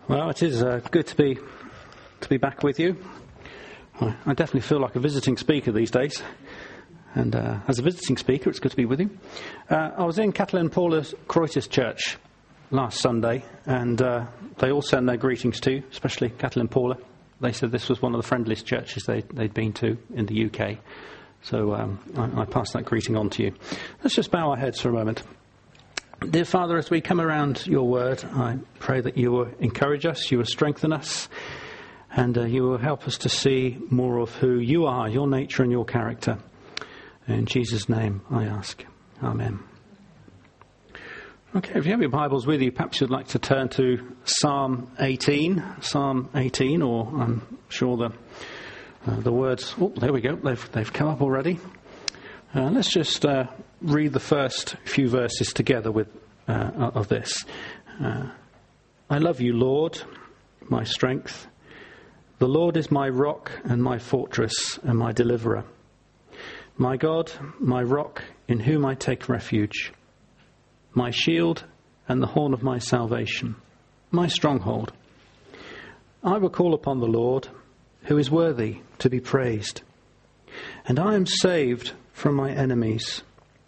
Well, it is good to be back with you. I definitely feel like a visiting speaker these days. And as a visiting speaker, it's good to be with you. I was in Catalin Paula Croitis Church last Sunday, and they all sent their greetings to you, especially Catalin Paula. They said this was one of the friendliest churches they'd been to in the UK. So I pass that greeting on to you. Let's just bow our heads for a moment. Dear Father, as we come around your word, I pray that you will encourage us, you will strengthen us, and you will help us to see more of who you are, your nature and your character. In Jesus' name I ask. Amen. Okay, if you have your Bibles with you, perhaps you'd like to turn to Psalm 18. Psalm 18, or I'm sure the words, there we go, they've come up already. Let's just read the first few verses together of this. I love you, Lord, my strength. The Lord is my rock and my fortress and my deliverer. My God, my rock, in whom I take refuge. My shield and the horn of my salvation. My stronghold. I will call upon the Lord, who is worthy to be praised. And I am saved from my enemies.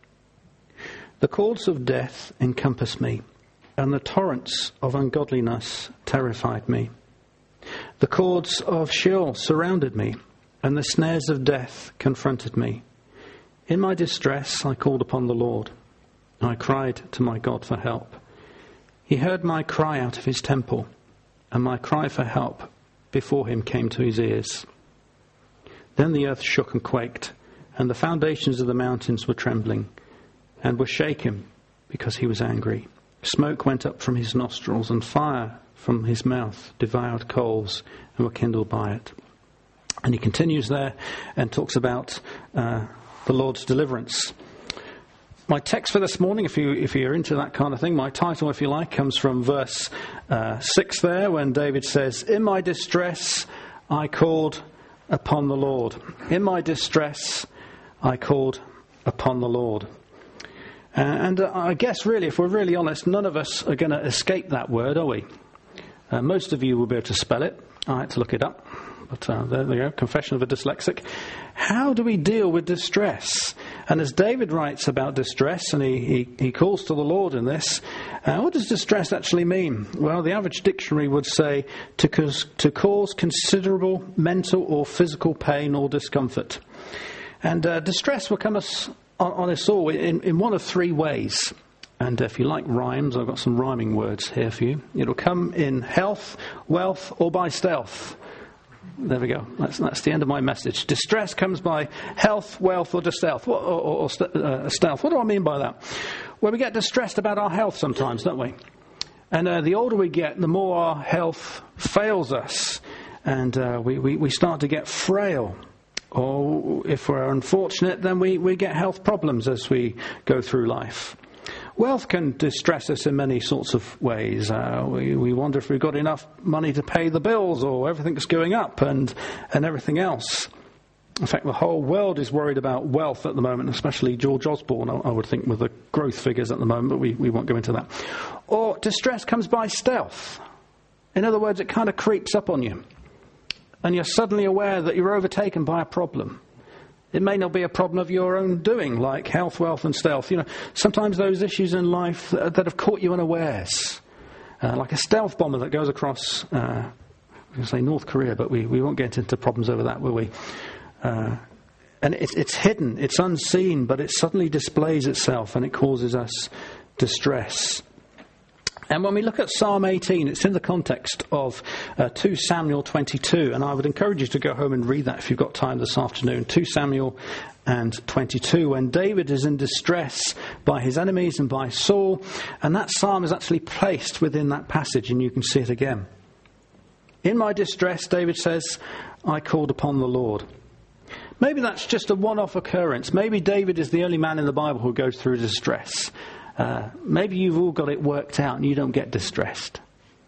The cords of death encompassed me, and the torrents of ungodliness terrified me. The cords of Sheol surrounded me, and the snares of death confronted me. In my distress I called upon the Lord. I cried to my God for help. He heard my cry out of his temple, and my cry for help before him came to his ears. Then the earth shook and quaked, and the foundations of the mountains were trembling and were shaken because he was angry. Smoke went up from his nostrils, and fire from his mouth devoured coals and were kindled by it. And he continues there and talks about the Lord's deliverance. My text for this morning, if you're into that kind of thing, my title, if you like, comes from verse 6 there, when David says, "In my distress I called upon the Lord." In my distress I called upon the Lord. And I guess really, if we're really honest, none of us are going to escape that word, are we? Most of you will be able to spell it. I had to look it up. But there we go, confession of a dyslexic. How do we deal with distress? And as David writes about distress, and he calls to the Lord in this, what does distress actually mean? Well, the average dictionary would say to cause considerable mental or physical pain or discomfort. And distress will come on us all in one of three ways. And if you like rhymes, I've got some rhyming words here for you. It'll come in health, wealth, or by stealth. There we go. That's the end of my message. Distress comes by health, wealth, or stealth. Stealth. What do I mean by that? Well, we get distressed about our health sometimes, don't we? And the older we get, the more our health fails us. And we start to get frail. Or if we're unfortunate, then we get health problems as we go through life. Wealth can distress us in many sorts of ways. We wonder if we've got enough money to pay the bills, or everything's going up and everything else. In fact, the whole world is worried about wealth at the moment, especially George Osborne, I would think, with the growth figures at the moment, but we won't go into that. Or distress comes by stealth. In other words, it kind of creeps up on you, and you're suddenly aware that you're overtaken by a problem. It may not be a problem of your own doing, like health, wealth, and stealth. You know, sometimes those issues in life that have caught you unawares, like a stealth bomber that goes across, I was going to say North Korea, but we won't get into problems over that, will we? And it's hidden, it's unseen, but it suddenly displays itself, and it causes us distress. And when we look at Psalm 18, it's in the context of 2 Samuel 22. And I would encourage you to go home and read that if you've got time this afternoon. 2 Samuel and 22, when David is in distress by his enemies and by Saul. And that psalm is actually placed within that passage, and you can see it again. In my distress, David says, I called upon the Lord. Maybe that's just a one-off occurrence. Maybe David is the only man in the Bible who goes through distress. Maybe you've all got it worked out and you don't get distressed.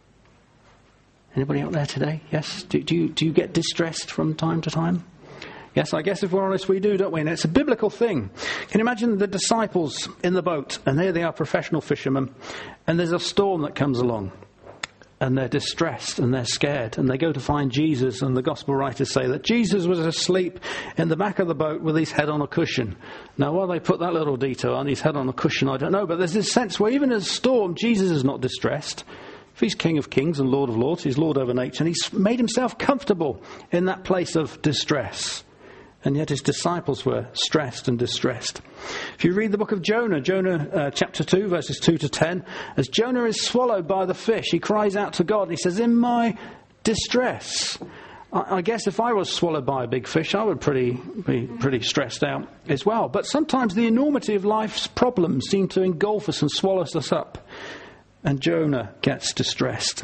Anybody out there today? Yes? Do you get distressed from time to time? Yes, I guess if we're honest, we do, don't we? And it's a biblical thing. Can you imagine the disciples in the boat, and here they are, professional fishermen, and there's a storm that comes along. and they're distressed and they're scared, and they go to find Jesus, and the gospel writers say that Jesus was asleep in the back of the boat with his head on a cushion. Now, why they put that little detail on his head on a cushion, I don't know, but there's this sense where even in a storm, Jesus is not distressed. If he's King of Kings and Lord of Lords, he's Lord over nature, and he's made himself comfortable in that place of distress. And yet his disciples were stressed and distressed. If you read the book of Jonah chapter 2, verses 2 to 10, as Jonah is swallowed by the fish, he cries out to God and he says, in my distress. I guess if I was swallowed by a big fish, I would be pretty stressed out as well. But sometimes the enormity of life's problems seem to engulf us and swallow us up. And Jonah gets distressed.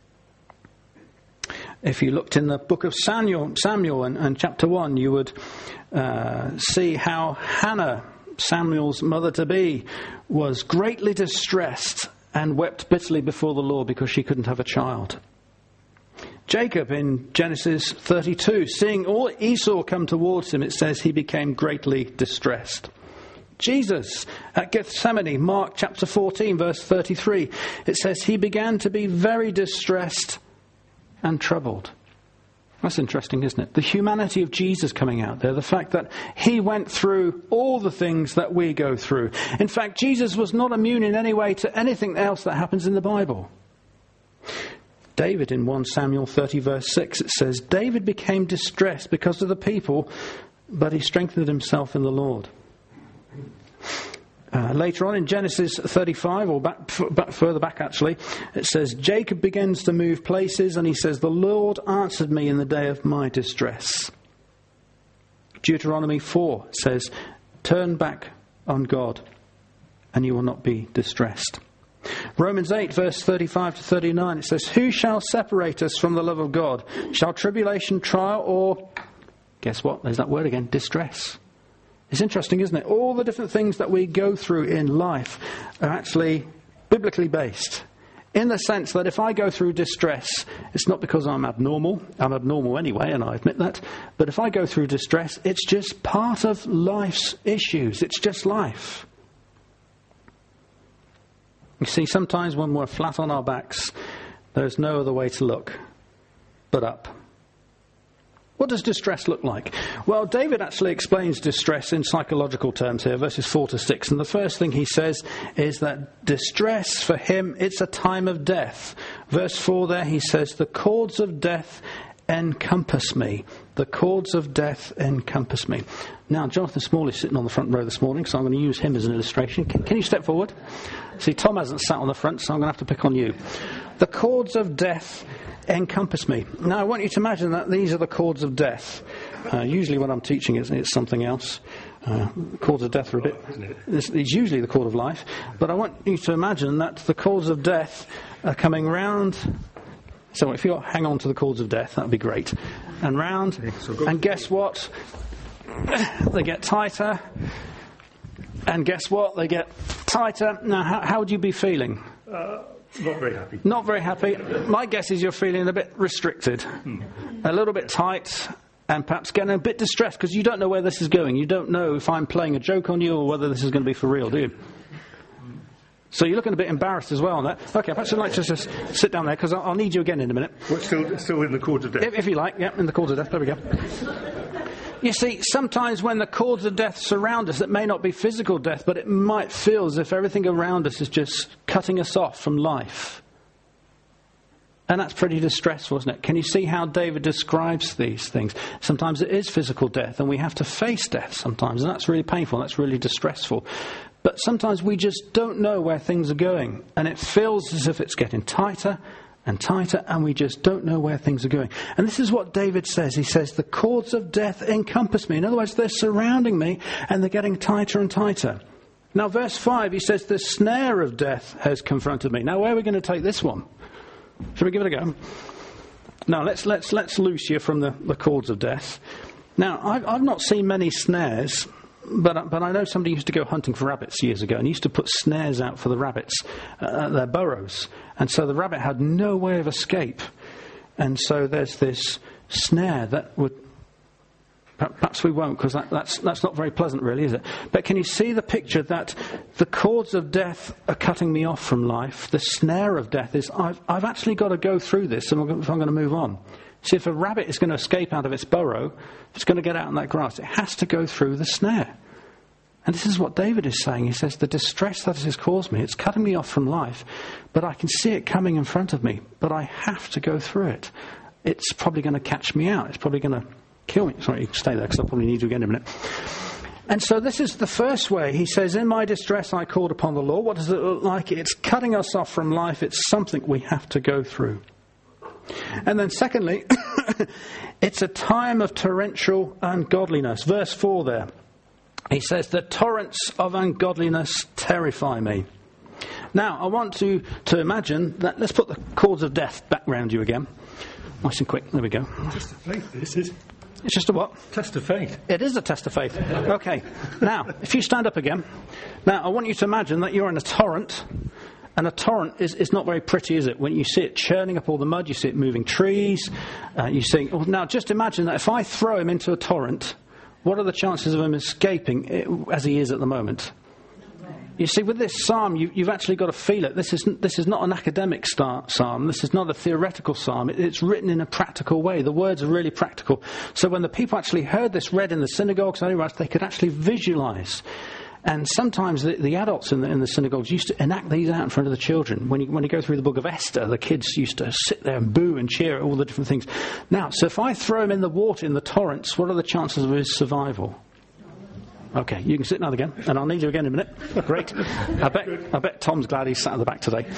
If you looked in the book of Samuel and chapter 1, you would see how Hannah, Samuel's mother-to-be, was greatly distressed and wept bitterly before the Lord because she couldn't have a child. Jacob in Genesis 32, seeing all Esau come towards him, it says he became greatly distressed. Jesus at Gethsemane, Mark chapter 14, verse 33, it says he began to be very distressed and troubled. That's interesting, isn't it? The humanity of Jesus coming out there, the fact that he went through all the things that we go through. In fact, Jesus was not immune in any way to anything else that happens in the Bible. David in 1 Samuel 30 verse 6, it says, David became distressed because of the people, but he strengthened himself in the Lord. Later on in Genesis 35, or further back actually, it says, Jacob begins to move places and he says, the Lord answered me in the day of my distress. Deuteronomy 4 says, turn back on God and you will not be distressed. Romans 8 verse 35 to 39, it says, who shall separate us from the love of God? Shall tribulation, trial, or, guess what, there's that word again, distress. It's interesting, isn't it? All the different things that we go through in life are actually biblically based. In the sense that if I go through distress, it's not because I'm abnormal. I'm abnormal anyway, and I admit that. But if I go through distress, it's just part of life's issues. It's just life. You see, sometimes when we're flat on our backs, there's no other way to look but up. What does distress look like? Well, David actually explains distress in psychological terms here, verses 4 to 6. And the first thing he says is that distress for him, it's a time of death. Verse 4 there, he says, the cords of death encompass me. The cords of death encompass me. Now, Jonathan Small is sitting on the front row this morning, so I'm going to use him as an illustration. Can you step forward? See, Tom hasn't sat on the front, so I'm going to have to pick on you. The cords of death encompass me. Now, I want you to imagine that these are the cords of death. Usually when I'm teaching, it's something else. Cords of death are a bit... It's usually the cord of life. But I want you to imagine that the cords of death are coming round. So if you hang on to the cords of death, that would be great. And round. And guess what? They get tighter. And guess what? They get tighter. Now, how would you be feeling? Not very happy. Not very happy. My guess is you're feeling a bit restricted, a little bit tight, and perhaps getting a bit distressed because you don't know where this is going. You don't know if I'm playing a joke on you or whether this is going to be for real, do you? So you're looking a bit embarrassed as well on that. Okay, perhaps I'd like to just sit down there because I'll need you again in a minute. Well, still in the cords of death. If you like, yeah, in the cords of death. There we go. You see, sometimes when the cords of death surround us, it may not be physical death, but it might feel as if everything around us is just cutting us off from life. And that's pretty distressful, isn't it? Can you see how David describes these things? Sometimes it is physical death, and we have to face death sometimes, and that's really painful, that's really distressful. But sometimes we just don't know where things are going, and it feels as if it's getting tighter and tighter, and we just don't know where things are going. And this is what David says. He says, the cords of death encompass me. In other words, they're surrounding me, and they're getting tighter and tighter. Now, verse 5, he says, the snare of death has confronted me. Now, where are we going to take this one? Shall we give it a go? Now, let's loose you from the cords of death. Now, I've not seen many snares, but I know somebody used to go hunting for rabbits years ago and used to put snares out for the rabbits at their burrows. And so the rabbit had no way of escape. And so there's this snare that would Perhaps we won't, because that's not very pleasant, really, is it? But can you see the picture that the cords of death are cutting me off from life? The snare of death is I've actually got to go through this if I'm going to move on. See, if a rabbit is going to escape out of its burrow, if it's going to get out in that grass, it has to go through the snare. And this is what David is saying. He says, the distress that it has caused me, it's cutting me off from life, but I can see it coming in front of me, but I have to go through it. It's probably going to catch me out. It's probably going to kill me. Sorry, you can stay there because I'll probably need you again in a minute. And so this is the first way. He says, in my distress I called upon the Lord. What does it look like? It's cutting us off from life. It's something we have to go through. And then secondly, it's a time of torrential ungodliness. Verse 4 there. He says, the torrents of ungodliness terrify me. Now, I want to imagine that, let's put the cords of death back round you again. Nice and quick. There we go. Test of faith, this is. It's just a what? Test of faith. It is a test of faith. Okay. Now, if you stand up again. Now, I want you to imagine that you're in a torrent. And a torrent is not very pretty, is it? When you see it churning up all the mud, you see it moving trees. You see. Well, now, just imagine that if I throw him into a torrent, what are the chances of him escaping as he is at the moment? You see, with this psalm, you've actually got to feel it. This is not an academic psalm. This is not a theoretical psalm. It's written in a practical way. The words are really practical. So when the people actually heard this read in the synagogues and anywhere else, they could actually visualize. And sometimes the adults in the synagogues used to enact these out in front of the children. When you go through the book of Esther, the kids used to sit there and boo and cheer at all the different things. Now, so if I throw him in the water, in the torrents, what are the chances of his survival? Okay, you can sit down again, and I'll need you again in a minute. Great. I bet Tom's glad he's sat at the back today.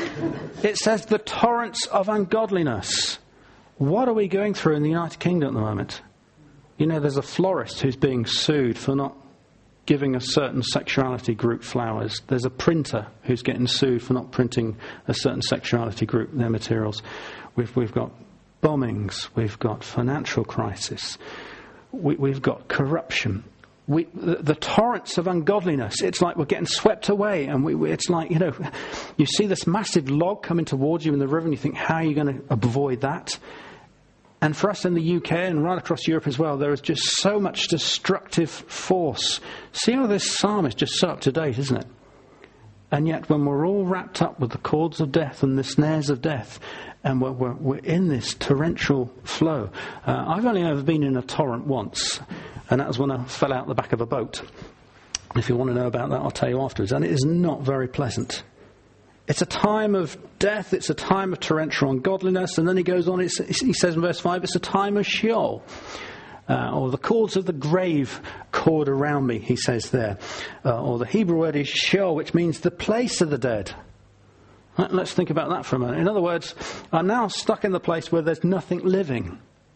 It says the torrents of ungodliness. What are we going through in the United Kingdom at the moment? You know, there's a florist who's being sued for not giving a certain sexuality group flowers. There's a printer who's getting sued for not printing a certain sexuality group, their materials. We've got bombings. We've got financial crisis. We've got corruption. The torrents of ungodliness, it's like we're getting swept away, and it's like, you see this massive log coming towards you in the river and you think, how are you going to avoid that? And for us in the UK and right across Europe as well, there is just so much destructive force. See how this psalm is just so up to date, isn't it? And yet when we're all wrapped up with the cords of death and the snares of death, and we're in this torrential flow. I've only ever been in a torrent once, and that was when I fell out the back of a boat. If you want to know about that, I'll tell you afterwards. And it is not very pleasant. It's a time of death. It's a time of torrential ungodliness. And then he goes on, he says in verse 5, it's a time of Sheol. Or the cords of the grave cord around me, he says there. Or the Hebrew word is Sheol, which means the place of the dead. Let's think about that for a minute. In other words, I'm now stuck in the place where there's nothing living.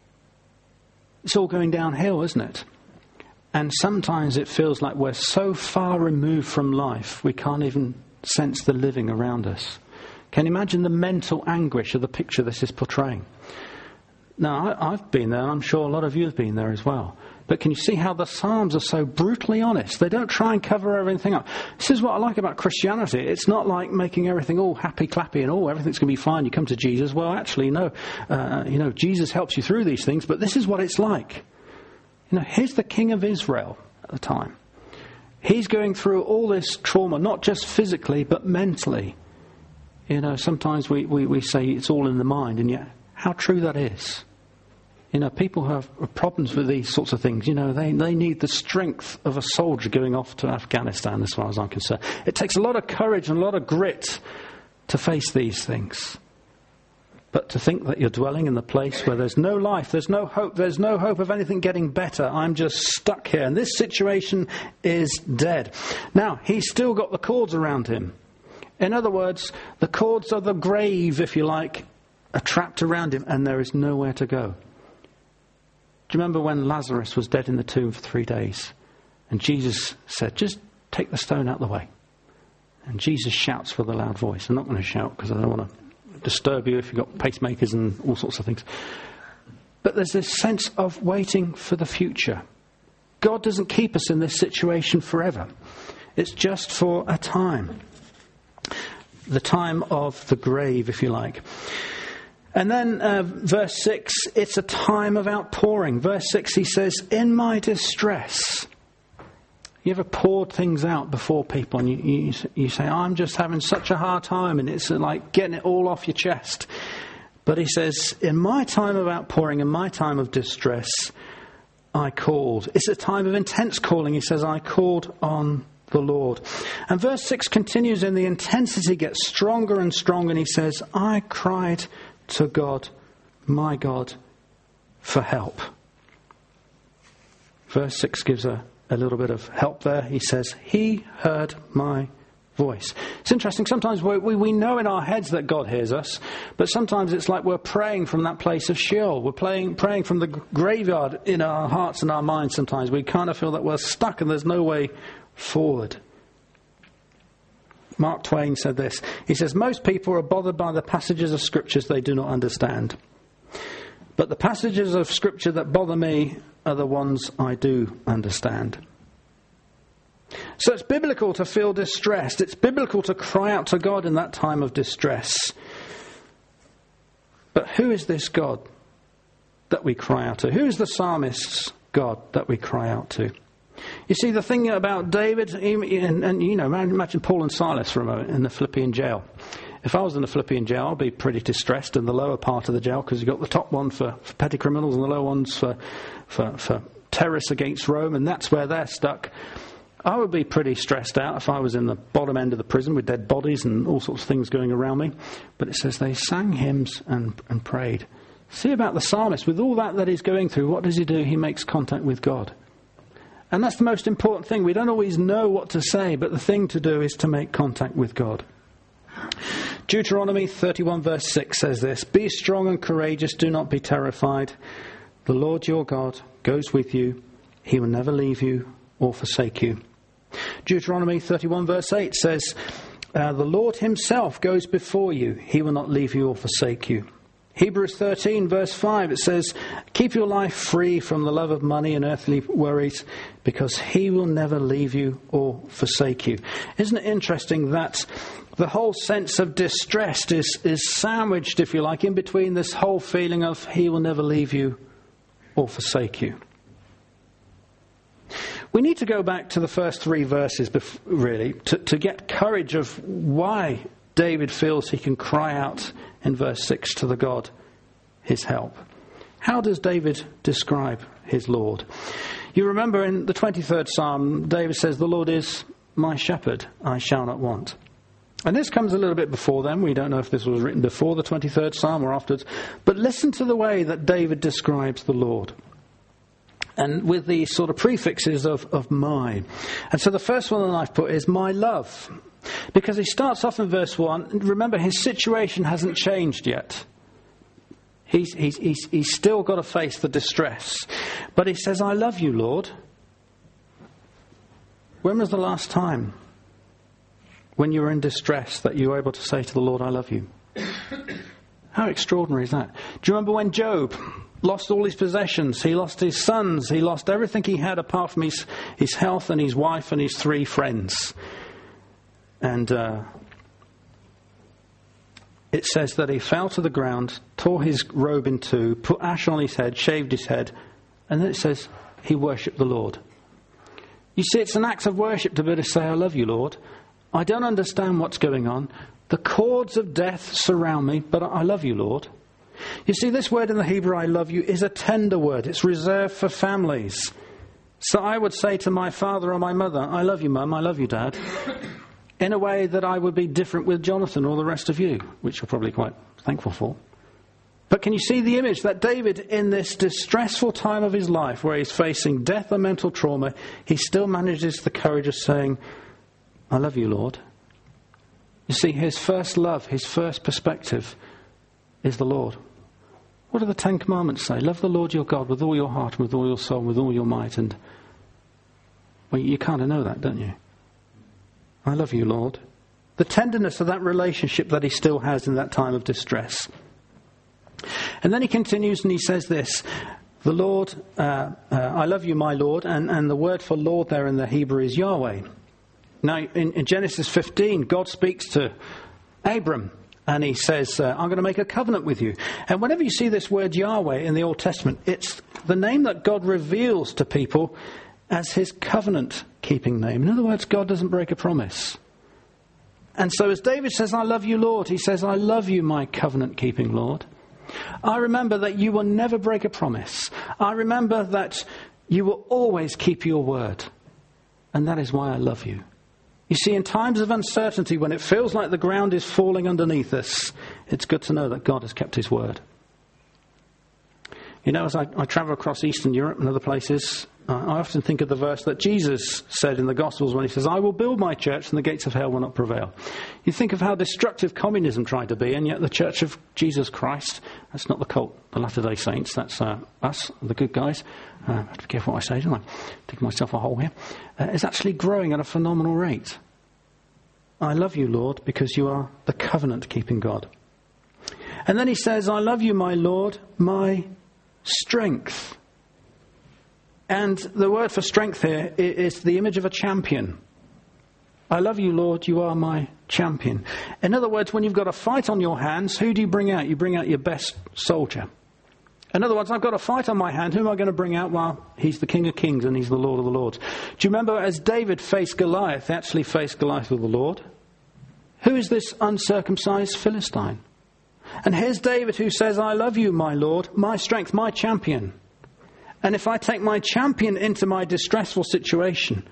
It's all going downhill, isn't it? And sometimes it feels like we're so far removed from life, we can't even sense the living around us. Can you imagine the mental anguish of the picture this is portraying? Now, I've been there, and I'm sure a lot of you have been there as well. But can you see how the Psalms are so brutally honest? They don't try and cover everything up. This is what I like about Christianity. It's not like making everything all happy-clappy and, everything's going to be fine. You come to Jesus. Well, actually, no. Jesus helps you through these things, but this is what it's like. Here's the king of Israel at the time. He's going through all this trauma, not just physically, but mentally. Sometimes we say it's all in the mind, and yet how true that is. People have problems with these sorts of things. They need the strength of a soldier going off to Afghanistan, as far as I'm concerned. It takes a lot of courage and a lot of grit to face these things. But to think that you're dwelling in the place where there's no life, there's no hope of anything getting better. I'm just stuck here, and this situation is dead. Now, he's still got the cords around him. In other words, the cords of the grave, if you like, are trapped around him, and there is nowhere to go. Do you remember when Lazarus was dead in the tomb for 3 days? And Jesus said, just take the stone out of the way. And Jesus shouts with a loud voice. I'm not going to shout because I don't want to disturb you if you've got pacemakers and all sorts of things. But there's this sense of waiting for the future. God doesn't keep us in this situation forever. It's just for a time. The time of the grave, if you like. And then verse 6, it's a time of outpouring. Verse 6, he says, in my distress. You ever poured things out before people and you say, I'm just having such a hard time, and it's like getting it all off your chest. But he says, in my time of outpouring, in my time of distress, I called. It's a time of intense calling. He says, I called on the Lord. And verse 6 continues, and the intensity gets stronger and stronger. And he says, I cried to God, my God, for help. Verse 6 gives a little bit of help there. He says, he heard my voice. It's interesting. Sometimes we know in our heads that God hears us, but sometimes it's like we're praying from that place of Sheol. We're praying from the graveyard in our hearts and our minds sometimes. We kind of feel that we're stuck and there's no way forward. Mark Twain said this. He says, most people are bothered by the passages of scriptures they do not understand. But the passages of scripture that bother me are the ones I do understand. So it's biblical to feel distressed. It's biblical to cry out to God in that time of distress. But who is this God that we cry out to? Who is the psalmist's God that we cry out to? You see, the thing about David, and you know, imagine Paul and Silas for a moment in the Philippian jail. If I was in the Philippian jail, I'd be pretty distressed in the lower part of the jail, because you've got the top one for petty criminals and the lower ones for terrorists against Rome, and that's where they're stuck. I would be pretty stressed out if I was in the bottom end of the prison with dead bodies and all sorts of things going around me. But it says they sang hymns and prayed. See about the psalmist, with all that he's going through, what does he do? He makes contact with God. And that's the most important thing. We don't always know what to say, but the thing to do is to make contact with God. Deuteronomy 31 verse 6 says this, be strong and courageous, do not be terrified. The Lord your God goes with you. He will never leave you or forsake you. Deuteronomy 31 verse 8 says, the Lord himself goes before you. He will not leave you or forsake you. Hebrews 13 verse 5, it says, keep your life free from the love of money and earthly worries, because he will never leave you or forsake you. Isn't it interesting that the whole sense of distress is sandwiched, if you like, in between this whole feeling of he will never leave you or forsake you? We need to go back to the first three verses, really, to get courage of why David feels he can cry out in verse 6 to the God, his help. How does David describe his Lord? You remember in the 23rd Psalm, David says, the Lord is my shepherd, I shall not want. And this comes a little bit before then. We don't know if this was written before the 23rd Psalm or afterwards. But listen to the way that David describes the Lord. And with these sort of prefixes of my. And so the first one that I've put is my love. Because he starts off in verse 1. Remember, his situation hasn't changed yet. He's still got to face the distress. But he says, I love you, Lord. When was the last time when you were in distress that you were able to say to the Lord, I love you? How extraordinary is that? Do you remember when Job lost all his possessions? He lost his sons. He lost everything he had apart from his health and his wife and his 3 friends. And it says that he fell to the ground, tore his robe in two, put ash on his head, shaved his head, and then it says he worshipped the Lord. You see, it's an act of worship to be able to say, I love you, Lord. I don't understand what's going on. The cords of death surround me, but I love you, Lord. You see, this word in the Hebrew, I love you, is a tender word. It's reserved for families. So I would say to my father or my mother, I love you, Mum, I love you, Dad, in a way that I would be different with Jonathan or the rest of you, which you're probably quite thankful for. But can you see the image that David, in this distressful time of his life, where he's facing death and mental trauma, he still manages the courage of saying, I love you, Lord. You see, his first love, his first perspective is the Lord. What do the 10 Commandments say? Love the Lord your God with all your heart, with all your soul, with all your might. And well, you kind of know that, don't you? I love you, Lord. The tenderness of that relationship that he still has in that time of distress. And then he continues and he says this, the Lord, I love you, my Lord. And the word for Lord there in the Hebrew is Yahweh. Now, in Genesis 15, God speaks to Abram. And he says, I'm going to make a covenant with you. And whenever you see this word Yahweh in the Old Testament, it's the name that God reveals to people as his covenant-keeping name. In other words, God doesn't break a promise. And so as David says, I love you, Lord, he says, I love you, my covenant-keeping Lord. I remember that you will never break a promise. I remember that you will always keep your word. And that is why I love you. You see, in times of uncertainty, when it feels like the ground is falling underneath us, it's good to know that God has kept his word. You know, as I travel across Eastern Europe and other places, I often think of the verse that Jesus said in the Gospels when he says, I will build my church and the gates of hell will not prevail. You think of how destructive communism tried to be, and yet the Church of Jesus Christ, that's not the cult, the Latter-day Saints, that's us, the good guys. I have to be careful what I say, don't I? Dig myself a hole here. Is actually growing at a phenomenal rate. I love you, Lord, because you are the covenant-keeping God. And then he says, I love you, my Lord, my strength. And the word for strength here is the image of a champion. I love you, Lord, you are my champion. In other words, when you've got a fight on your hands, who do you bring out? You bring out your best soldier. In other words, I've got a fight on my hand. Who am I going to bring out? Well, he's the King of Kings and he's the Lord of the Lords. Do you remember as David faced Goliath, actually faced Goliath with the Lord? Who is this uncircumcised Philistine? And here's David who says, I love you, my Lord, my strength, my champion. And if I take my champion into my distressful situation,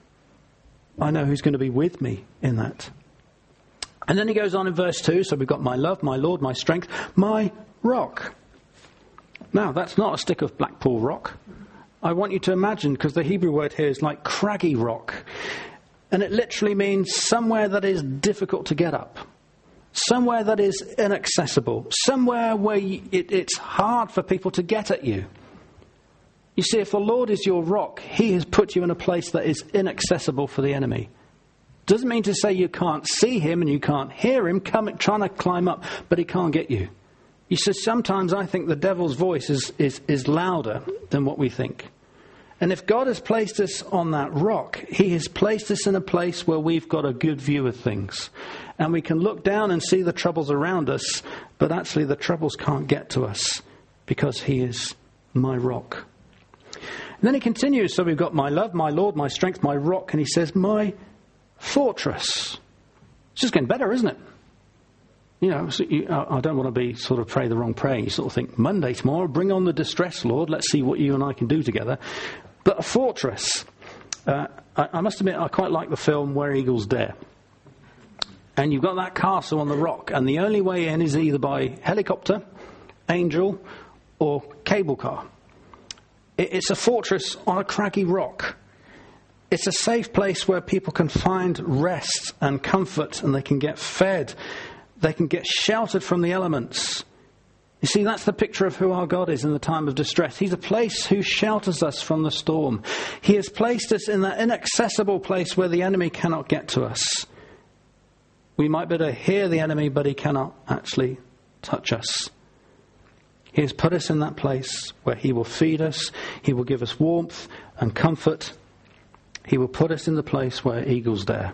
I know who's going to be with me in that. And then he goes on in verse 2. So we've got my love, my Lord, my strength, my rock. Now, that's not a stick of Blackpool rock. I want you to imagine, because the Hebrew word here is like craggy rock. And it literally means somewhere that is difficult to get up. Somewhere that is inaccessible. Somewhere where it's hard for people to get at you. You see, if the Lord is your rock, he has put you in a place that is inaccessible for the enemy. Doesn't mean to say you can't see him and you can't hear him trying to climb up, but he can't get you. You see, sometimes I think the devil's voice is louder than what we think. And if God has placed us on that rock, he has placed us in a place where we've got a good view of things. And we can look down and see the troubles around us, but actually the troubles can't get to us because he is my rock. And then he continues, so we've got my love, my Lord, my strength, my rock, and he says, my fortress. It's just getting better, isn't it? You know, I don't want to be sort of pray the wrong prayer. You sort of think, Monday tomorrow, bring on the distress, Lord. Let's see what you and I can do together. But a fortress. I must admit, I quite like the film Where Eagles Dare. And you've got that castle on the rock, and the only way in is either by helicopter, angel, or cable car. It's a fortress on a craggy rock. It's a safe place where people can find rest and comfort, and they can get fed. They can get sheltered from the elements. You see, that's the picture of who our God is in the time of distress. He's a place who shelters us from the storm. He has placed us in that inaccessible place where the enemy cannot get to us. We might be able to hear the enemy, but he cannot actually touch us. He has put us in that place where he will feed us. He will give us warmth and comfort. He will put us in the place where eagles dare.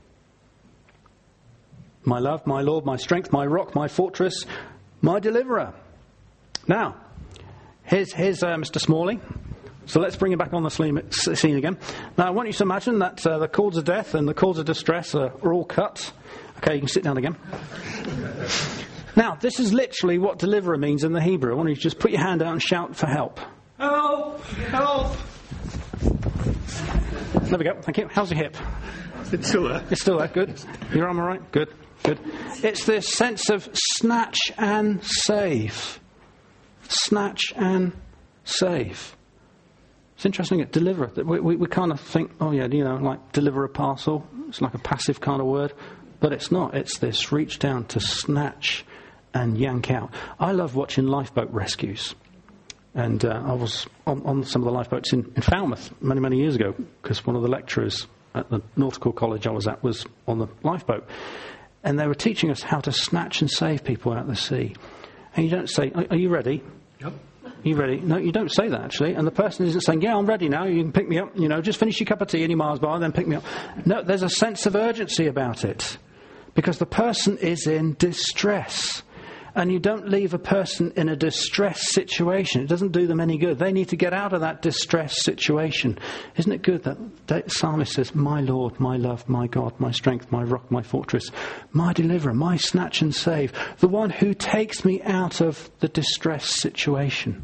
My love, my Lord, my strength, my rock, my fortress, my deliverer. Now, here's Mr. Smalley. So let's bring him back on the scene again. Now, I want you to imagine that the cords of death and the cords of distress are all cut. Okay, you can sit down again. Now, this is literally what deliverer means in the Hebrew. I want you to just put your hand out and shout for help. Help! Help! There we go. Thank you. How's your hip? It's still there. It's still there. Good. Your arm all right? Good. Good. It's this sense of snatch and save. Snatch and save. It's interesting at deliver. We kind of think, oh yeah, you know, like deliver a parcel. It's like a passive kind of word. But it's not. It's this reach down to snatch and yank out. I love watching lifeboat rescues. And I was on some of the lifeboats in Falmouth many, many years ago, because one of the lecturers at the nautical college I was at was on the lifeboat. And they were teaching us how to snatch and save people out of the sea. And you don't say, are you ready? Yep. Are you ready? No, you don't say that, actually. And the person isn't saying, yeah, I'm ready now. You can pick me up. You know, just finish your cup of tea any Mars bar, then pick me up. No, there's a sense of urgency about it. because the person is in distress. And you don't leave a person in a distress situation. It doesn't do them any good. They need to get out of that distress situation. Isn't it good that the psalmist says, my Lord, my love, my God, my strength, my rock, my fortress, my deliverer, my snatch and save, the one who takes me out of the distress situation.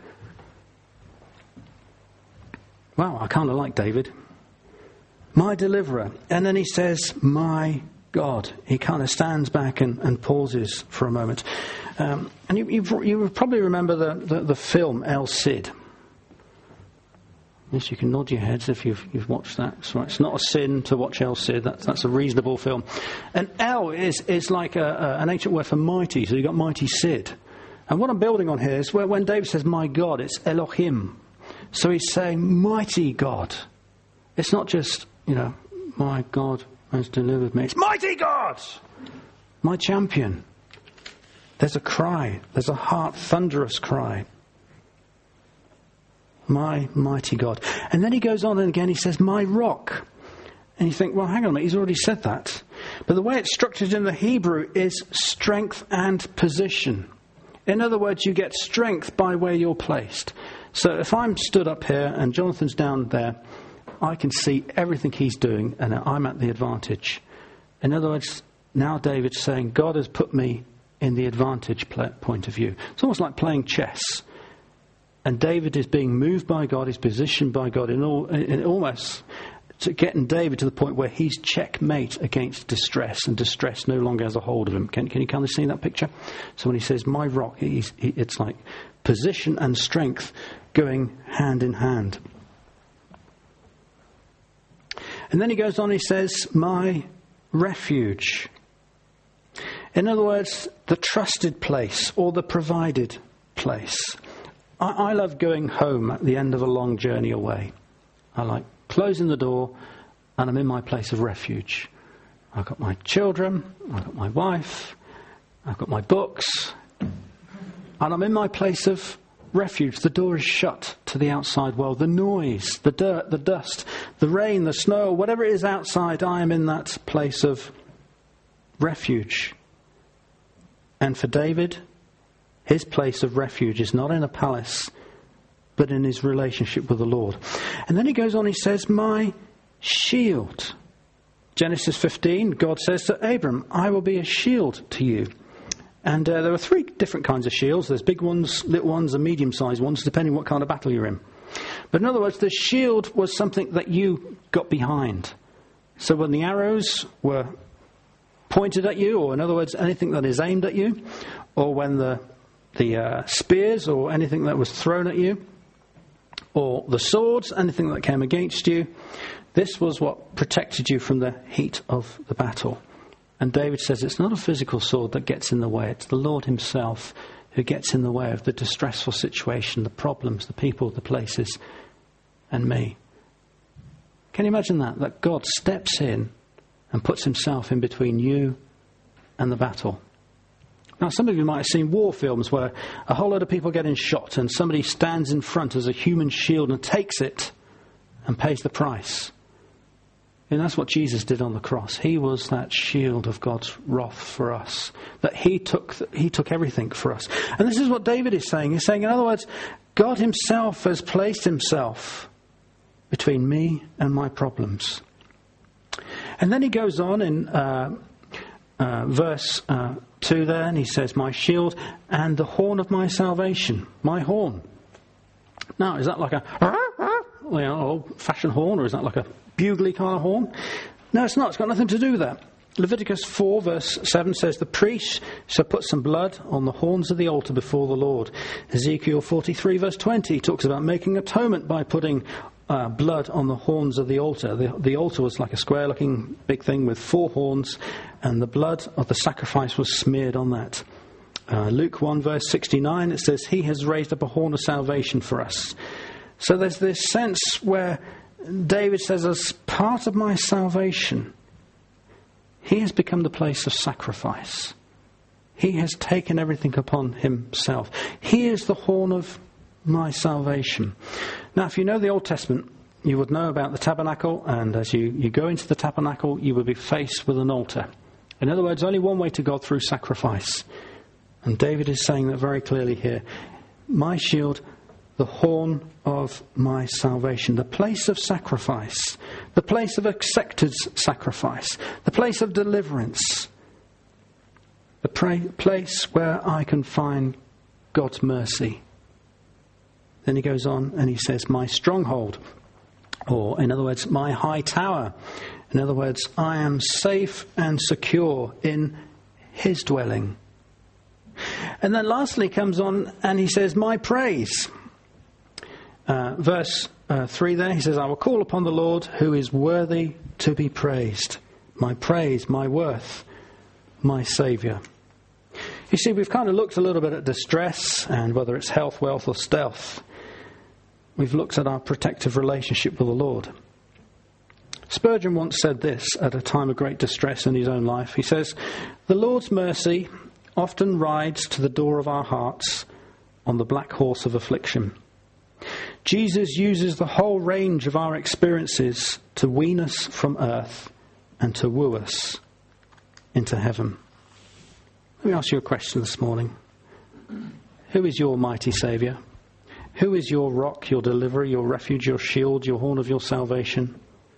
Wow, I kind of like David. My deliverer. And then he says, my God. He kind of stands back and pauses for a moment. And you probably remember the film El Cid. Yes, you can nod your heads if you've watched that. So it's not a sin to watch El Cid. That's a reasonable film. And El is like an ancient word for mighty. So you've got mighty Cid. And what I'm building on here is when David says, my God, it's Elohim. So he's saying, mighty God. It's not just, my God has delivered me. It's mighty God, my champion. There's a cry. There's a heart thunderous cry. My mighty God. And then he goes on and again he says, my rock. And you think, well, hang on a minute, he's already said that. But the way it's structured in the Hebrew is strength and position. In other words, you get strength by where you're placed. So if I'm stood up here and Jonathan's down there, I can see everything he's doing and I'm at the advantage. In other words, now David's saying, God has put me in the advantage point of view. It's almost like playing chess. And David is being moved by God, he's positioned by God in almost to getting David to the point where he's checkmate against distress, and distress no longer has a hold of him. Can you kind of see that picture? So when he says, my rock, it's like position and strength going hand in hand. And then he goes on, he says, my refuge. In other words, the trusted place or the provided place. I love going home at the end of a long journey away. I like closing the door and I'm in my place of refuge. I've got my children, I've got my wife, I've got my books, and I'm in my place of refuge. The door is shut to the outside world. The noise, the dirt, the dust, the rain, the snow, whatever it is outside, I am in that place of refuge. And for David, his place of refuge is not in a palace, but in his relationship with the Lord. And then he goes on, he says, my shield. Genesis 15, God says to Abram, I will be a shield to you. And there are three different kinds of shields. There's big ones, little ones, and medium-sized ones, depending what kind of battle you're in. But in other words, the shield was something that you got behind. So when the arrows were pointed at you, or in other words, anything that is aimed at you, or when the spears or anything that was thrown at you, or the swords, anything that came against you, this was what protected you from the heat of the battle. And David says it's not a physical sword that gets in the way, it's the Lord himself who gets in the way of the distressful situation, the problems, the people, the places, and me. Can you imagine that? That God steps in and puts himself in between you and the battle. Now, some of you might have seen war films where a whole lot of people getting shot and somebody stands in front as a human shield and takes it and pays the price. And that's what Jesus did on the cross. He was that shield of God's wrath for us. That he took everything for us. And this is what David is saying. He's saying, in other words, God himself has placed himself between me and my problems. And then he goes on in verse 2 there, and he says, my shield and the horn of my salvation. My horn. Now, is that like a old-fashioned horn, or is that like a bugly kind of horn? No, it's not. It's got nothing to do with that. Leviticus 4 verse 7 says, the priest shall put some blood on the horns of the altar before the Lord. Ezekiel 43 verse 20 talks about making atonement by putting blood on the horns of the altar. The altar was like a square looking big thing with 4 horns, and the blood of the sacrifice was smeared on that. Luke 1 verse 69, it says, he has raised up a horn of salvation for us. So there's this sense where David says, as part of my salvation, he has become the place of sacrifice. He has taken everything upon himself. He is the horn of my salvation. Now, if you know the Old Testament, you would know about the tabernacle, and as you go into the tabernacle, you will be faced with an altar. In other words, only one way to God, through sacrifice. And David is saying that very clearly here. My shield, the horn of my salvation, the place of sacrifice, the place of accepted sacrifice, the place of deliverance, the place where I can find God's mercy. Then he goes on and he says, my stronghold, or in other words, my high tower. In other words, I am safe and secure in his dwelling. And then lastly comes on and he says, my praise. Verse 3 there, he says, I will call upon the Lord who is worthy to be praised. My praise, my worth, my Saviour. You see, we've kind of looked a little bit at distress and whether it's health, wealth or stealth. We've looked at our protective relationship with the Lord. Spurgeon once said this at a time of great distress in his own life. He says, the Lord's mercy often rides to the door of our hearts on the black horse of affliction. Jesus uses the whole range of our experiences to wean us from earth and to woo us into heaven. Let me ask you a question this morning. Who is your mighty Saviour? Who is your rock, your deliverer, your refuge, your shield, your horn of your salvation?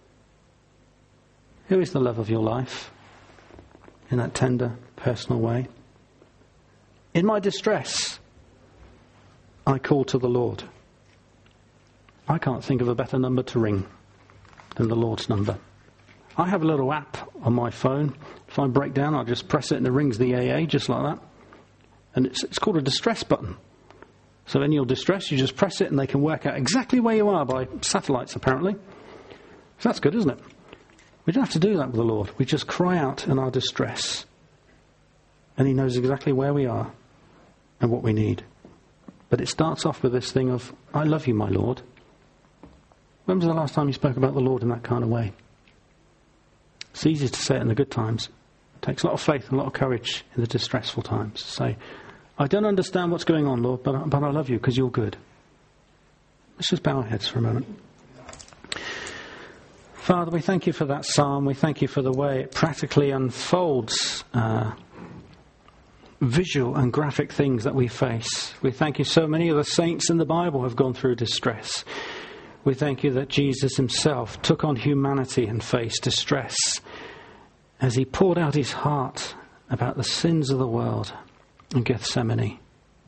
Who is the love of your life in that tender, personal way? In my distress, I call to the Lord. I can't think of a better number to ring than the Lord's number. I have a little app on my phone. If I break down, I just press it and it rings the AA, just like that. And it's called a distress button. So in your distress, you just press it and they can work out exactly where you are by satellites, apparently. So that's good, isn't it? We don't have to do that with the Lord. We just cry out in our distress. And he knows exactly where we are and what we need. But it starts off with this thing of, I love you, my Lord. When was the last time you spoke about the Lord in that kind of way? It's easy to say it in the good times. It takes a lot of faith and a lot of courage in the distressful times to say, I don't understand what's going on, Lord, but I love you because you're good. Let's just bow our heads for a moment. Father, we thank you for that psalm. We thank you for the way it practically unfolds visual and graphic things that we face. We thank you so many of the saints in the Bible have gone through distress. We thank you that Jesus himself took on humanity and faced distress as he poured out his heart about the sins of the world in Gethsemane.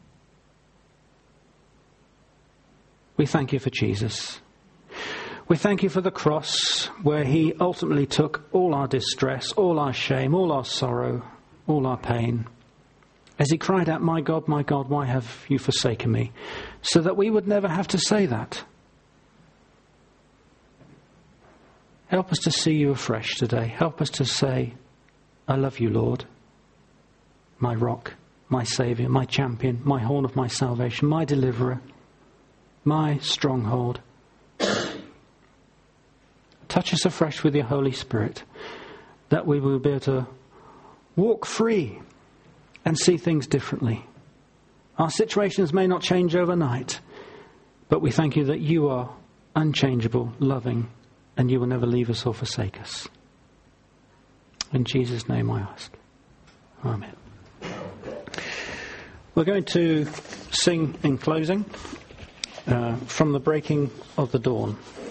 We thank you for Jesus. We thank you for the cross where he ultimately took all our distress, all our shame, all our sorrow, all our pain. As he cried out, my God, why have you forsaken me? So that we would never have to say that. Help us to see you afresh today. Help us to say, I love you, Lord, my rock, my Saviour, my champion, my horn of my salvation, my deliverer, my stronghold. Touch us afresh with your Holy Spirit, that we will be able to walk free and see things differently. Our situations may not change overnight, but we thank you that you are unchangeable, loving, and you will never leave us or forsake us. In Jesus' name I ask. Amen. We're going to sing in closing from the breaking of the dawn.